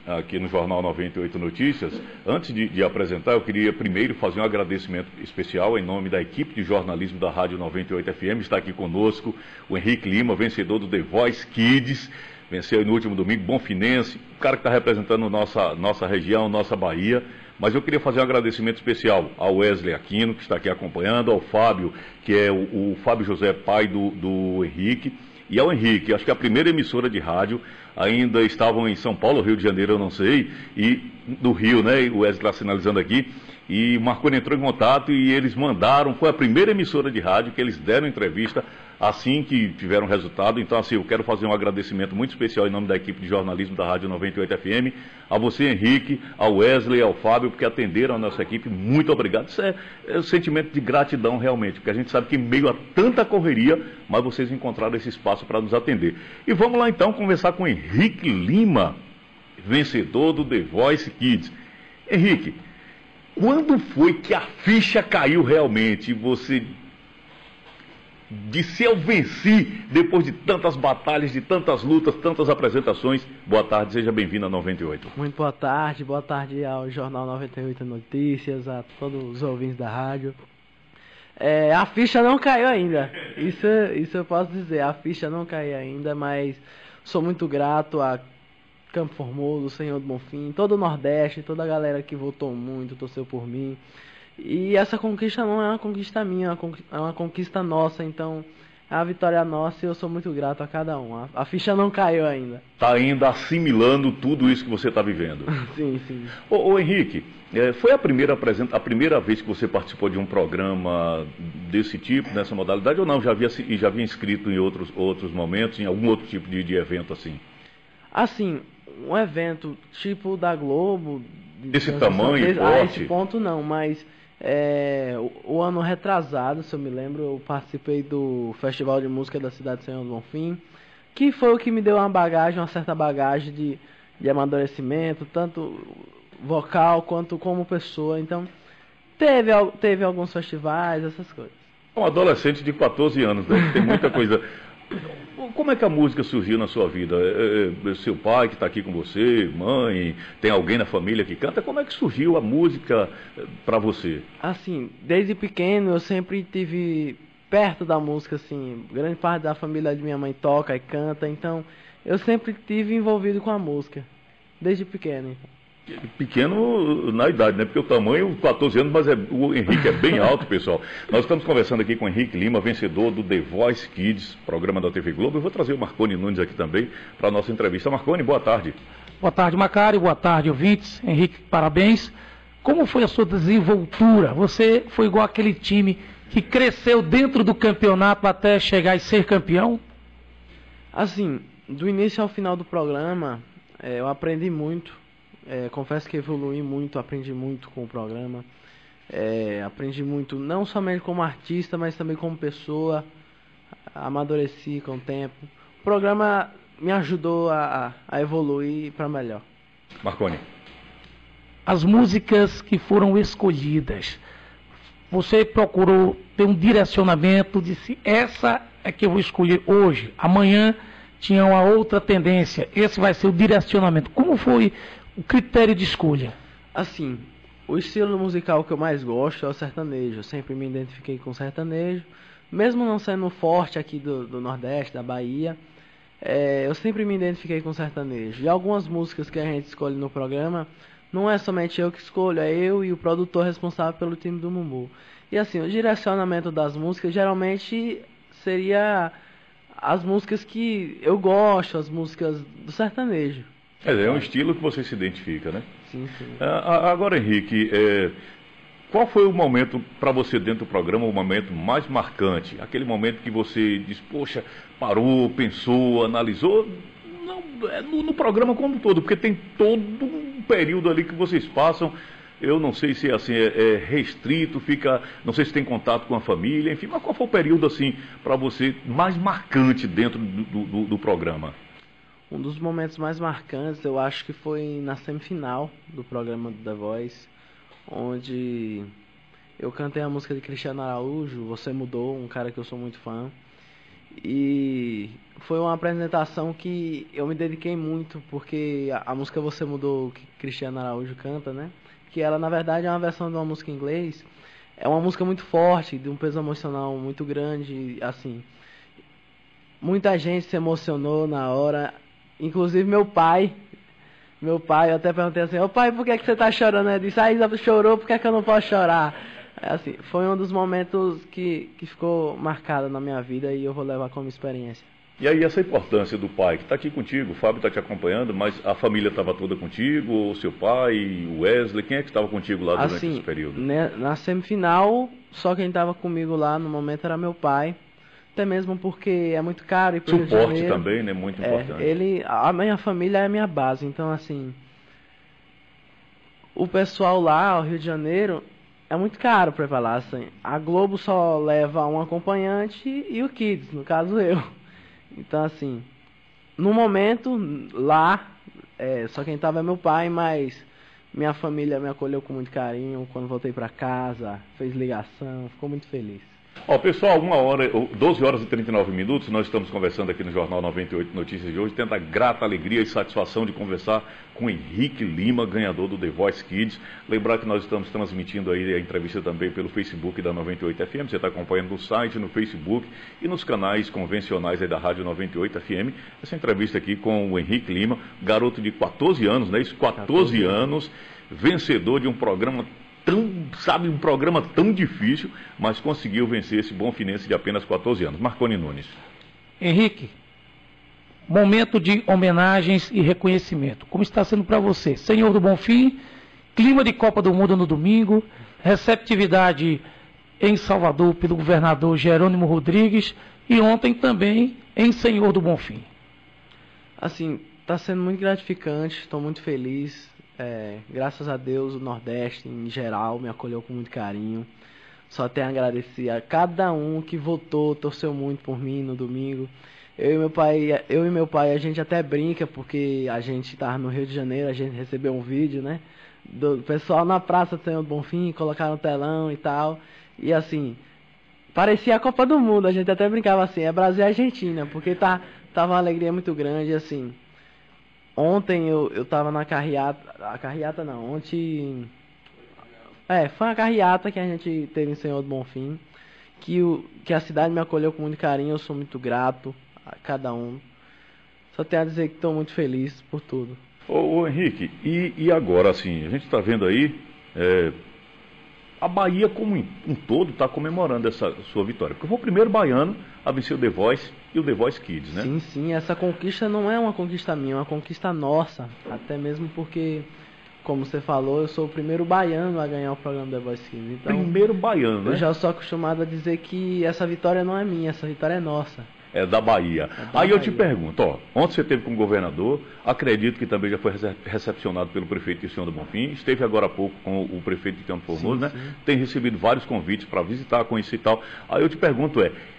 aqui no Jornal 98 Notícias. Antes de apresentar, eu queria primeiro fazer um agradecimento especial em nome da equipe de jornalismo da Rádio 98 FM. Está aqui conosco o Henrique Lima, vencedor do The Voice Kids. Venceu no último domingo, bonfinense, o cara que está representando nossa região, nossa Bahia. Mas eu queria fazer um agradecimento especial ao Wesley Aquino, que está aqui acompanhando, ao Fábio, que é o Fábio José, pai do Henrique, e ao Henrique. Acho que a primeira emissora de rádio ainda estavam em São Paulo, Rio de Janeiro, eu não sei, e do Rio, né? O Wesley está sinalizando aqui. E o Marconi entrou em contato e eles mandaram, foi a primeira emissora de rádio que eles deram entrevista assim que tiveram resultado. Então, assim, eu quero fazer um agradecimento muito especial em nome da equipe de jornalismo da Rádio 98 FM, a você, Henrique, ao Wesley, ao Fábio, porque atenderam a nossa equipe. Muito obrigado. Isso é um sentimento de gratidão, realmente, porque a gente sabe que em meio a tanta correria, mas vocês encontraram esse espaço para nos atender. E vamos lá, então, conversar com o Henrique Lima, vencedor do The Voice Kids. Henrique, quando foi que a ficha caiu realmente? Você disse: eu venci depois de tantas batalhas, de tantas lutas, tantas apresentações. Boa tarde, seja bem-vindo a 98. Muito boa tarde ao Jornal 98 Notícias, a todos os ouvintes da rádio. A ficha não caiu ainda, isso eu posso dizer, a ficha não caiu ainda, mas sou muito grato a Campo Formoso, Senhor do Bonfim, todo o Nordeste, toda a galera que votou muito, torceu por mim. E essa conquista não é uma conquista minha, é uma conquista nossa, então a vitória é nossa e eu sou muito grato a cada um. A ficha não caiu ainda. Está ainda assimilando tudo isso que você está vivendo. Sim, sim. Ô Henrique, foi a primeira vez que você participou de um programa desse tipo, nessa modalidade, ou não? Já havia inscrito em outros momentos, em algum outro tipo de evento assim? Assim, um evento tipo da Globo, desse tamanho e porte? A esse ponto não, mas o ano retrasado, se eu me lembro, eu participei do Festival de Música da cidade de Senhor do Bonfim, que foi o que me deu uma certa bagagem de amadurecimento, tanto vocal quanto como pessoa. Então, teve alguns festivais, essas coisas. Um adolescente de 14 anos, né? Tem muita coisa. Como é que a música surgiu na sua vida? Seu pai que está aqui com você, mãe, tem alguém na família que canta? Como é que surgiu a música para você? Assim, desde pequeno eu sempre tive perto da música, assim, grande parte da família de minha mãe toca e canta, então eu sempre tive envolvido com a música, desde pequeno. Então. Pequeno na idade, né? Porque o tamanho, 14 anos, mas o Henrique é bem alto, pessoal. Nós estamos conversando aqui com o Henrique Lima, vencedor do The Voice Kids, programa da TV Globo. Eu vou trazer o Marconi Nunes aqui também para a nossa entrevista. Marconi, boa tarde. Boa tarde, Macário. Boa tarde, ouvintes. Henrique, parabéns. Como foi a sua desenvoltura? Você foi igual aquele time que cresceu dentro do campeonato até chegar e ser campeão? Assim, do início ao final do programa, eu aprendi muito. Confesso que evolui muito, aprendi muito com o programa. Aprendi muito, não somente como artista, mas também como pessoa. Amadureci com o tempo. O programa me ajudou a evoluir para melhor. Marconi. As músicas que foram escolhidas, você procurou ter um direcionamento, disse: essa é que eu vou escolher hoje, amanhã tinha uma outra tendência, esse vai ser o direcionamento. Como foi o critério de escolha? Assim, o estilo musical que eu mais gosto é o sertanejo. Eu sempre me identifiquei com sertanejo, mesmo não sendo forte aqui do Nordeste, da Bahia. Eu sempre me identifiquei com sertanejo. E algumas músicas que a gente escolhe no programa, não é somente eu que escolho, é eu e o produtor responsável pelo time do Mumbu. E assim, o direcionamento das músicas geralmente seria as músicas que eu gosto, as músicas do sertanejo. É um estilo que você se identifica, né? Sim, sim. Agora, Henrique, qual foi o momento para você dentro do programa, o momento mais marcante? Aquele momento que você diz: poxa, parou, pensou, analisou? Não, no programa como um todo, porque tem todo um período ali que vocês passam. Eu não sei se assim é restrito, não sei se tem contato com a família, enfim, mas qual foi o período assim para você mais marcante dentro do programa? Um dos momentos mais marcantes, eu acho que foi na semifinal do programa do The Voice, onde eu cantei a música de Cristiano Araújo, Você Mudou, um cara que eu sou muito fã. E foi uma apresentação que eu me dediquei muito, porque a música Você Mudou, que Cristiano Araújo canta, né? Que ela, na verdade, é uma versão de uma música em inglês. É uma música muito forte, de um peso emocional muito grande, assim. Muita gente se emocionou na hora, inclusive meu pai. Meu pai, eu até perguntei assim, ô pai, por que você tá chorando? Ele disse, a Isa chorou, por que eu não posso chorar? Assim, foi um dos momentos que ficou marcado na minha vida e eu vou levar como experiência. E aí essa importância do pai, que está aqui contigo, o Fábio está te acompanhando, mas a família estava toda contigo, o seu pai, o Wesley, quem é que estava contigo lá durante esse período? Na semifinal, só quem estava comigo lá no momento era meu pai, até mesmo porque é muito caro ir para o Rio de Janeiro. Suporte também, né? Muito importante. A minha família é a minha base, então assim, o pessoal lá, o Rio de Janeiro, é muito caro para ir pra lá, assim. A Globo só leva um acompanhante e o Kids, no caso eu. Então assim, no momento lá, só quem tava é meu pai, mas minha família me acolheu com muito carinho. Quando voltei para casa, fez ligação, ficou muito feliz. Ó, pessoal, 12 horas e 39 minutos, nós estamos conversando aqui no Jornal 98 Notícias de hoje, tendo a grata alegria e satisfação de conversar com Henrique Lima, ganhador do The Voice Kids. Lembrar que nós estamos transmitindo aí a entrevista também pelo Facebook da 98 FM, você está acompanhando no site, no Facebook e nos canais convencionais aí da Rádio 98 FM. Essa entrevista aqui com o Henrique Lima, garoto de 14 anos, né? Isso, 14 anos, vencedor de um programa um programa tão difícil, mas conseguiu vencer esse bonfinense de apenas 14 anos. Marconi Nunes. Henrique, momento de homenagens e reconhecimento. Como está sendo para você? Senhor do Bonfim, clima de Copa do Mundo no domingo, receptividade em Salvador pelo governador Jerônimo Rodrigues e ontem também em Senhor do Bonfim. Assim, está sendo muito gratificante, estou muito feliz. Graças a Deus, o Nordeste em geral me acolheu com muito carinho. Só tenho a agradecer a cada um que votou, torceu muito por mim no domingo. Eu e meu pai, a gente até brinca, porque a gente estava no Rio de Janeiro, a gente recebeu um vídeo, né, do pessoal na Praça do Senhor do Bonfim, colocaram um telão e tal. E assim, parecia a Copa do Mundo, a gente até brincava assim, é Brasil e Argentina, porque tava uma alegria muito grande, assim. Ontem eu tava na carreata não, ontem... foi uma carreata que a gente teve em Senhor do Bonfim, que a cidade me acolheu com muito carinho, eu sou muito grato a cada um. Só tenho a dizer que estou muito feliz por tudo. Ô Henrique, e agora assim, a gente está vendo aí, a Bahia como um todo está comemorando essa sua vitória, porque foi o primeiro baiano a vencer o The Voice e o The Voice Kids, né? Sim, essa conquista não é uma conquista minha, é uma conquista nossa, até mesmo porque, como você falou, eu sou o primeiro baiano a ganhar o programa The Voice Kids. Então, primeiro baiano, né? Eu já sou acostumado a dizer que essa vitória não é minha, essa vitória é nossa. É da Bahia. Aí eu te pergunto, ontem você esteve com o governador, acredito que também já foi recepcionado pelo prefeito Cristiano do Bonfim, esteve agora há pouco com o prefeito de Campo Formoso, né? Sim. Tem recebido vários convites para visitar, conhecer e tal. Aí eu te pergunto,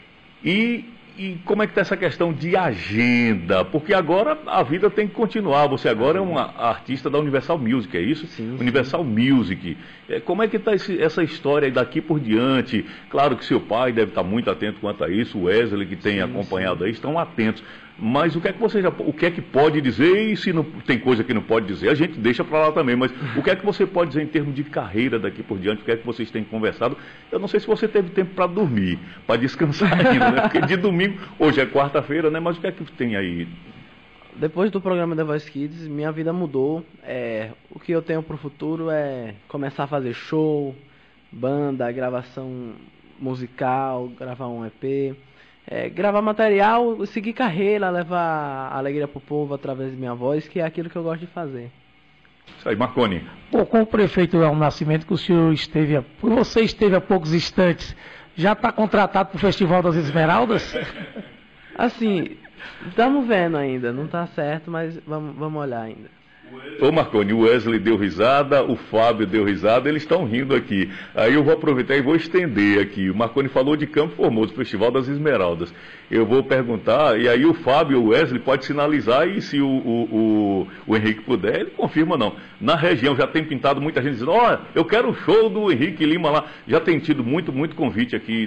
e como é que está essa questão de agenda? Porque agora a vida tem que continuar. Você agora é uma artista da Universal Music, é isso? Sim. Universal Music. Como é que está essa história daqui por diante? Claro que seu pai deve estar muito atento quanto a isso, o Wesley, que tem acompanhado aí, estão atentos. Mas o que é que pode dizer, e se não tem coisa que não pode dizer, a gente deixa para lá também, mas o que é que você pode dizer em termos de carreira daqui por diante, o que é que vocês têm conversado? Eu não sei se você teve tempo para dormir, para descansar ainda, né? Porque de domingo, hoje é quarta-feira, né? Mas o que é que tem aí? Depois do programa The Voice Kids, minha vida mudou. O que eu tenho para o futuro é começar a fazer show, banda, gravação musical, gravar um EP... gravar material, seguir carreira, levar alegria pro povo através de minha voz, que é aquilo que eu gosto de fazer. Isso aí, Marconi. Com o prefeito Elmo Nascimento, que o senhor você esteve há poucos instantes, já está contratado para o Festival das Esmeraldas? Assim, estamos vendo ainda, não está certo, mas vamos olhar ainda. Ô Marconi, o Wesley deu risada, o Fábio deu risada, eles estão rindo aqui. Aí eu vou aproveitar e vou estender aqui. O Marconi falou de Campo Formoso, Festival das Esmeraldas. Eu vou perguntar, e aí o Fábio e o Wesley pode sinalizar, e se o Henrique puder, ele confirma não. Na região já tem pintado muita gente dizendo, eu quero o show do Henrique Lima lá. Já tem tido muito convite aqui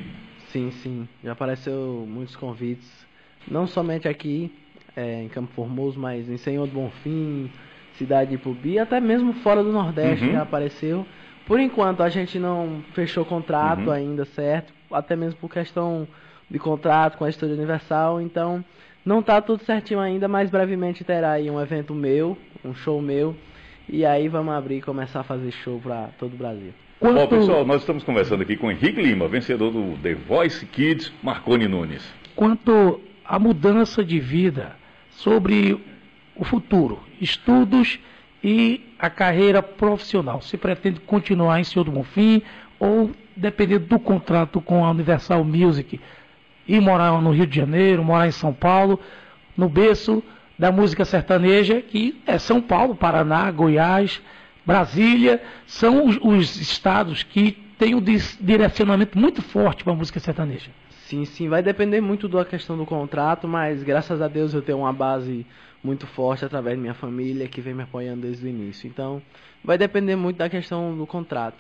Sim, sim. Já apareceu muitos convites, não somente aqui em Campo Formoso, mas em Senhor do Bonfim, Cidade de Ipubi, até mesmo fora do Nordeste já apareceu. Por enquanto a gente não fechou contrato ainda, certo? Até mesmo por questão de contrato com a Estúdio Universal, então não tá tudo certinho ainda, mas brevemente terá aí um evento meu, um show meu, e aí vamos abrir e começar a fazer show para todo o Brasil. Bom, pessoal, nós estamos conversando aqui com Henrique Lima, vencedor do The Voice Kids Marconi Nunes. Quanto à mudança de vida, sobre o futuro, estudos e a carreira profissional, se pretende continuar em Senhor do Bonfim ou, dependendo do contrato com a Universal Music, ir morar no Rio de Janeiro, morar em São Paulo, no berço da música sertaneja, que é São Paulo, Paraná, Goiás, Brasília, são os estados que têm um direcionamento muito forte para a música sertaneja. Sim, sim, vai depender muito da questão do contrato, mas graças a Deus eu tenho uma base muito forte através da minha família, que vem me apoiando desde o início. Então, vai depender muito da questão do contrato.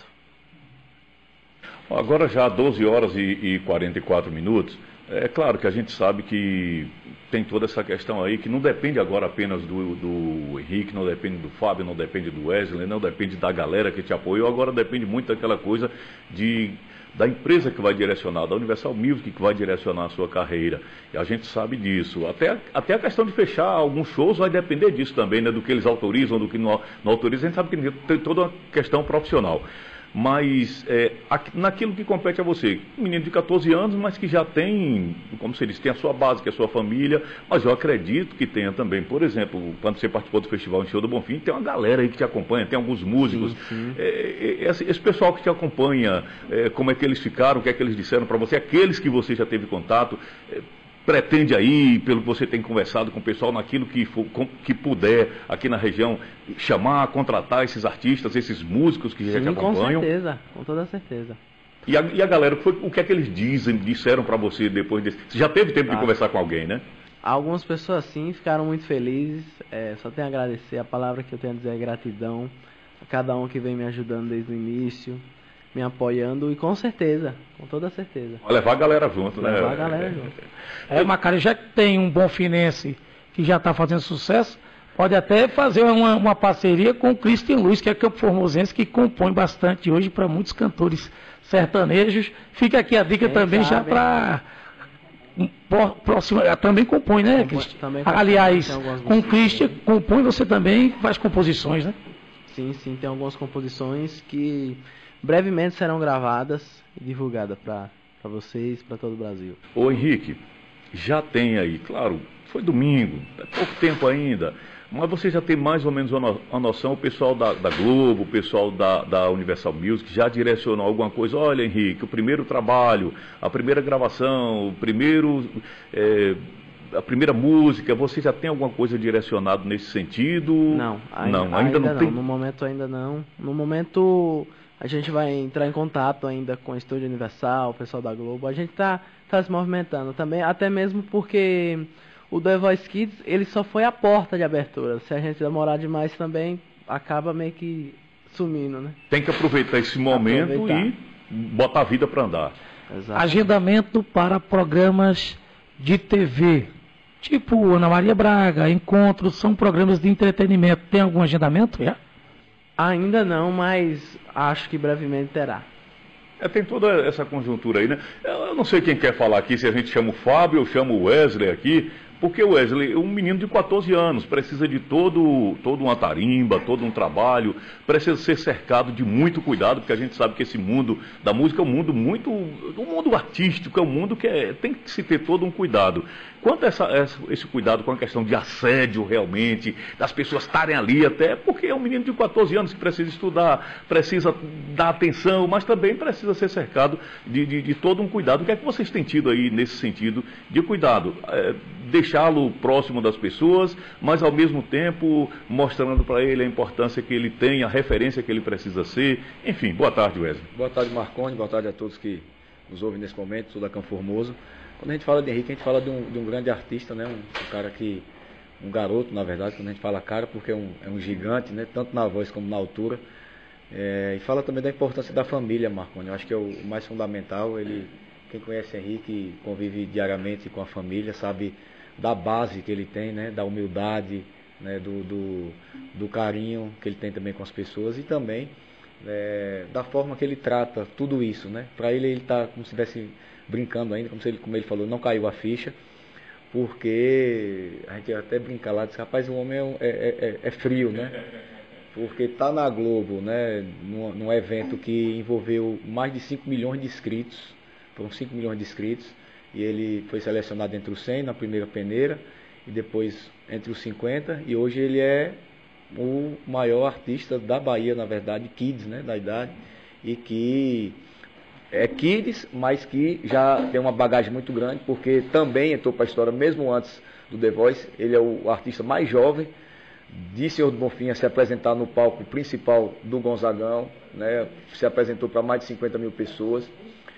Agora já 12 horas e 44 minutos. É claro que a gente sabe que tem toda essa questão aí, que não depende agora apenas do Henrique, não depende do Fábio, não depende do Wesley, não depende da galera que te apoiou, agora depende muito daquela coisa da empresa que vai direcionar, da Universal Music que vai direcionar a sua carreira. E a gente sabe disso. Até a questão de fechar alguns shows vai depender disso também, né? Do que eles autorizam, do que não autorizam. A gente sabe que tem toda uma questão profissional. Mas naquilo que compete a você, um menino de 14 anos, mas que já tem, como você disse, tem a sua base, que é a sua família, mas eu acredito que tenha também, por exemplo, quando você participou do Festival em Senhor do Bonfim, tem uma galera aí que te acompanha, tem alguns músicos, sim. Esse pessoal que te acompanha, como é que eles ficaram, o que é que eles disseram para você, aqueles que você já teve contato, pretende aí, pelo que você tem conversado com o pessoal, naquilo que puder aqui na região, chamar, contratar esses artistas, esses músicos que já te acompanham? Com certeza, com toda certeza. E a galera, o que é que eles disseram para você depois desse? Você já teve tempo de conversar com alguém, né? Algumas pessoas sim ficaram muito felizes, só tenho a agradecer, a palavra que eu tenho a dizer é gratidão a cada um que vem me ajudando desde o início, me apoiando, e com certeza, com toda certeza. Vai levar a galera junto, né? Levar a galera junto. Macari, já que tem um bonfinense que já está fazendo sucesso, pode até fazer uma parceria com o Christian Luiz, que é campo formosense, que compõe bastante hoje para muitos cantores sertanejos. Fica aqui a dica também já para próxima, também compõe, né, Christian? Também aliás, com o Christian compõe, você também faz composições, né? Sim, sim, tem algumas composições que brevemente serão gravadas e divulgadas para vocês, para todo o Brasil. Ô Henrique, já tem aí, claro, foi domingo, é pouco tempo ainda, mas você já tem mais ou menos uma noção, o pessoal da Globo, o pessoal da Universal Music já direcionou alguma coisa? Olha, Henrique, o primeiro trabalho, a primeira gravação, a primeira música, você já tem alguma coisa direcionada nesse sentido? Não, ainda não tem. No momento ainda não. No momento a gente vai entrar em contato ainda com o Estúdio Universal, o pessoal da Globo. A gente tá se movimentando também, até mesmo porque o The Voice Kids, ele só foi a porta de abertura. Se a gente demorar demais também, acaba meio que sumindo, né? Tem que aproveitar esse momento e botar a vida para andar. Exatamente. Agendamento para programas de TV, tipo Ana Maria Braga, Encontros, são programas de entretenimento. Tem algum agendamento? Ainda não, mas acho que brevemente terá. Tem toda essa conjuntura aí, né? Eu não sei quem quer falar aqui, se a gente chama o Fábio ou chama o Wesley aqui, porque o Wesley, um menino de 14 anos, precisa de toda uma tarimba, todo um trabalho, precisa ser cercado de muito cuidado, porque a gente sabe que esse mundo da música é um mundo um mundo artístico, é um mundo que tem que se ter todo um cuidado. Quanto a esse cuidado com a questão de assédio realmente, das pessoas estarem ali, até porque é um menino de 14 anos que precisa estudar, precisa dar atenção, mas também precisa ser cercado de todo um cuidado. O que é que vocês têm tido aí nesse sentido de cuidado? Deixá-lo próximo das pessoas, mas ao mesmo tempo mostrando para ele a importância que ele tem, a referência que ele precisa ser. Enfim, boa tarde, Wesley. Boa tarde, Marconi, boa tarde a todos que nos ouvem nesse momento, sou da Campo Formoso. Quando a gente fala de Henrique, a gente fala de um grande artista, né? Um cara que, um garoto, na verdade, quando a gente fala cara, porque é um gigante, né? Tanto na voz como na altura. E fala também da importância da família, Marconi. Eu acho que é o mais fundamental, ele Quem conhece Henrique, convive diariamente com a família, sabe da base que ele tem, né? Da humildade, né? Do carinho que ele tem também com as pessoas e também da forma que ele trata tudo isso, né? Para ele está como se estivesse brincando ainda, como ele falou, não caiu a ficha, porque a gente até brinca lá, diz, rapaz, o homem é frio, né? Porque está na Globo, né? Num evento que envolveu mais de 5 milhões de inscritos, foram 5 milhões de inscritos, e ele foi selecionado entre os 100 na primeira peneira, e depois entre os 50, e hoje ele é o maior artista da Bahia, na verdade, kids, né, da idade, e que é kids, mas que já tem uma bagagem muito grande, porque também entrou para a história, mesmo antes do The Voice, ele é o artista mais jovem de Senhor do Bonfim a se apresentar no palco principal do Gonzagão, né, se apresentou para mais de 50 mil pessoas,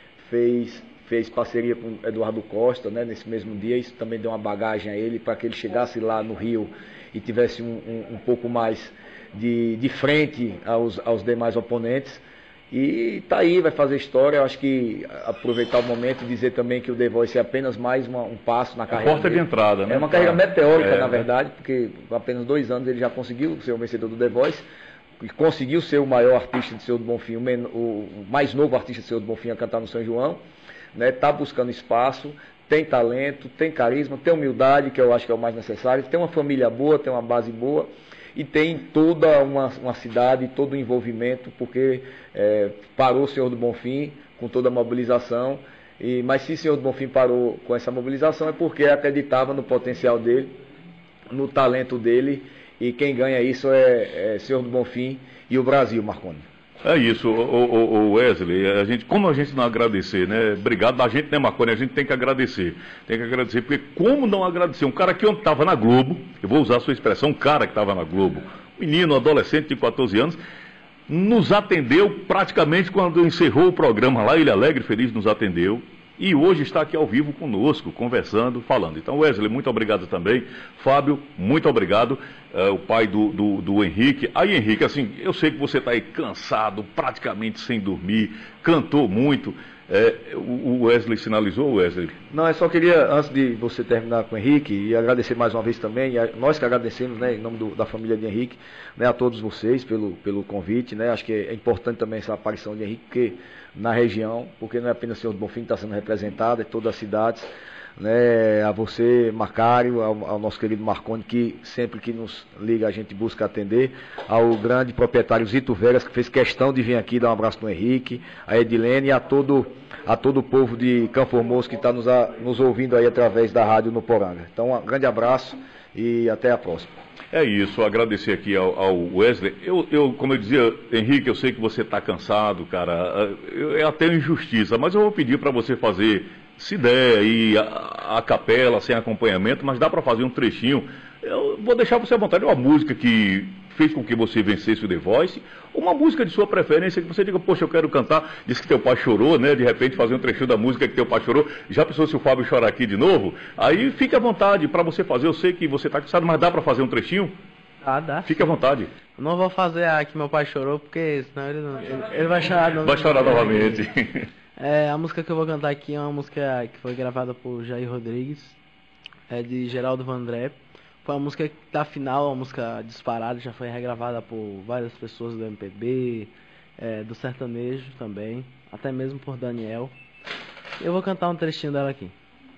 fez parceria com Eduardo Costa, né, nesse mesmo dia. Isso também deu uma bagagem a ele para que ele chegasse lá no Rio e tivesse um pouco mais de frente aos demais oponentes. E tá aí, vai fazer história. Eu acho que aproveitar o momento e dizer também que o The Voice é apenas mais um passo na carreira porta dele. De entrada, né? É uma carreira meteórica, na verdade, porque com apenas 2 anos ele já conseguiu ser o vencedor do The Voice e conseguiu ser o maior artista de Senhor do Bonfim, o mais novo artista de Senhor do Bonfim a cantar no São João. Né, tá buscando espaço, tem talento, tem carisma, tem humildade, que eu acho que é o mais necessário, tem uma família boa, tem uma base boa e tem toda uma cidade, todo o envolvimento, porque parou o Senhor do Bonfim com toda a mobilização, mas se o Senhor do Bonfim parou com essa mobilização é porque acreditava no potencial dele, no talento dele, e quem ganha isso é Senhor do Bonfim e o Brasil, Marconi. É isso, o Wesley, como a gente não agradecer, né? Obrigado da gente, né, Marconi? A gente tem que agradecer, porque como não agradecer? Um cara que ontem estava na Globo, eu vou usar a sua expressão, um cara que estava na Globo, menino, adolescente de 14 anos, nos atendeu praticamente quando encerrou o programa lá, ele alegre, feliz, nos atendeu. E hoje está aqui ao vivo conosco, conversando, falando. Então, Wesley, muito obrigado também. Fábio, muito obrigado. O pai do Henrique. Aí, Henrique, assim, eu sei que você está aí cansado, praticamente sem dormir, cantou muito. O Wesley sinalizou, Wesley? Não, eu só queria, antes de você terminar com o Henrique, e agradecer mais uma vez também, nós que agradecemos, né, em nome da família de Henrique, né, a todos vocês pelo convite, né, acho que é importante também essa aparição de Henrique, porque na região, porque não é apenas o Senhor do Bonfim que está sendo representado, é todas as cidades, né, a você, Macário, ao nosso querido Marconi, que sempre que nos liga a gente busca atender, ao grande proprietário Zito Vegas, que fez questão de vir aqui dar um abraço no Henrique, a Edilene e a todo o povo de Campo Formoso que está nos ouvindo aí através da rádio no Poranga. Então, um grande abraço e até a próxima. É isso, agradecer aqui ao Wesley. Como eu dizia, Henrique, eu sei que você está cansado, cara, é até injustiça, mas eu vou pedir para você fazer, se der, aí a capela, sem acompanhamento, mas dá para fazer um trechinho. Eu vou deixar você à vontade, uma música que fez com que você vencesse o The Voice, uma música de sua preferência, que você diga, poxa, eu quero cantar, disse que teu pai chorou, né, de repente fazer um trechinho da música que teu pai chorou, já pensou se o Fábio chorar aqui de novo? Aí fique à vontade para você fazer, eu sei que você está cansado, mas dá para fazer um trechinho? Dá. Fique à vontade. Eu não vou fazer a que meu pai chorou, porque senão ele vai chorar. Vai chorar novamente. A música que eu vou cantar aqui é uma música que foi gravada por Jair Rodrigues, é de Geraldo Vandré. Foi uma música da final, uma música disparada, já foi regravada por várias pessoas do MPB, do sertanejo também, até mesmo por Daniel. Eu vou cantar um trechinho dela aqui.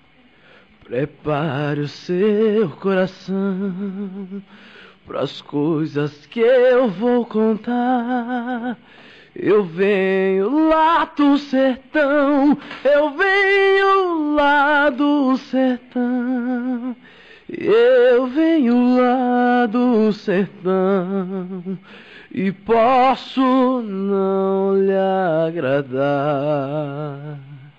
Prepare o seu coração pras coisas que eu vou contar. Eu venho lá do sertão, eu venho lá do sertão. Eu venho lá do sertão e posso não lhe agradar.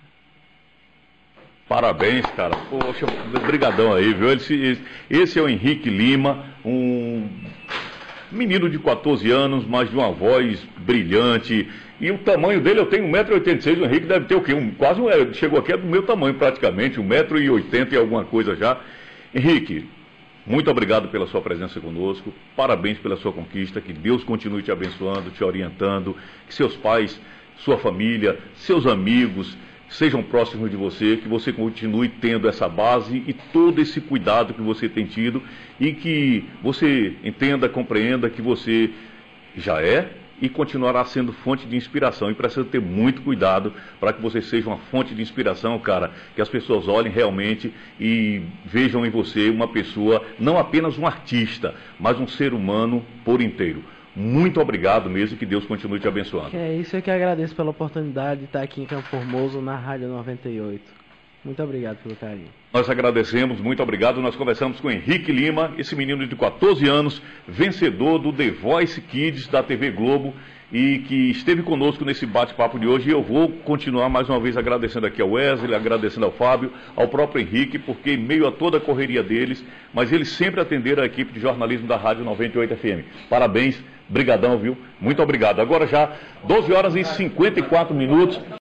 Parabéns, cara. Poxa, brigadão aí, viu? Esse é o Henrique Lima, um menino de 14 anos, mas de uma voz brilhante. E o tamanho dele, eu tenho 1,86 m, o Henrique deve ter o quê? Chegou aqui, é do meu tamanho praticamente, 1,80 m e alguma coisa já. Henrique, muito obrigado pela sua presença conosco, parabéns pela sua conquista, que Deus continue te abençoando, te orientando, que seus pais, sua família, seus amigos, sejam próximos de você, que você continue tendo essa base e todo esse cuidado que você tem tido e que você entenda, compreenda que você já é e continuará sendo fonte de inspiração. E precisa ter muito cuidado para que você seja uma fonte de inspiração, cara, que as pessoas olhem realmente e vejam em você uma pessoa, não apenas um artista, mas um ser humano por inteiro. Muito obrigado mesmo e que Deus continue te abençoando. É isso, eu que agradeço pela oportunidade de estar aqui em Campo Formoso, na Rádio 98. Muito obrigado pelo carinho. Nós agradecemos, muito obrigado. Nós conversamos com Henrique Lima, esse menino de 14 anos, vencedor do The Voice Kids da TV Globo e que esteve conosco nesse bate-papo de hoje. E eu vou continuar mais uma vez agradecendo aqui ao Wesley, agradecendo ao Fábio, ao próprio Henrique, porque em meio a toda a correria deles, mas eles sempre atenderam a equipe de jornalismo da Rádio 98 FM. Parabéns, brigadão, viu? Muito obrigado. Agora já 12 horas e 54 minutos.